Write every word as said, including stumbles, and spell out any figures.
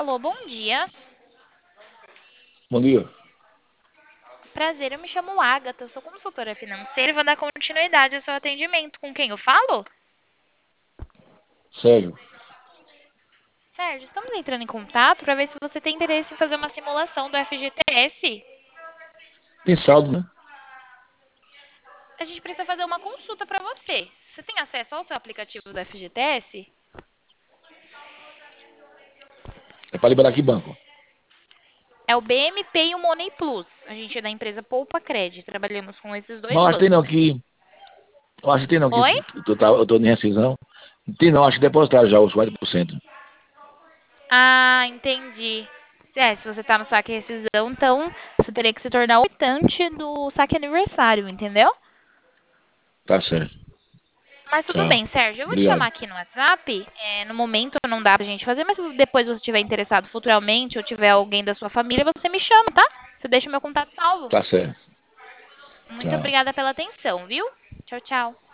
Alô, bom dia. Bom dia. Prazer, eu me chamo Agatha, eu sou consultora financeira e vou dar continuidade ao seu atendimento. Com quem eu falo? Sérgio, Sérgio, estamos entrando em contato para ver se você tem interesse em fazer uma simulação do F G T S. tem saldo, né? A gente precisa fazer uma consulta para você. Você tem acesso ao seu aplicativo do F G T S? É para liberar aqui banco. É o B M P e o Money Plus. A gente é da empresa Poupa Cred. Trabalhamos com esses dois Mas acho que tem não bancos. aqui. Eu acho que tem não aqui. Oi? Eu tô, tá- eu tô em rescisão. Tem não, acho que depositaram já os quarenta por cento. Ah, entendi. É, se você tá no saque rescisão, então você teria que se tornar optante do saque aniversário, entendeu? Tá certo. Mas tudo Tchau. bem, Sérgio. Eu vou te Obrigado. chamar aqui no WhatsApp. É, no momento não dá pra gente fazer, mas se depois você estiver interessado futuramente ou tiver alguém da sua família, você me chama, tá? Você deixa o meu contato salvo. Tá certo. Muito Tchau. obrigada pela atenção, viu? Tchau, tchau.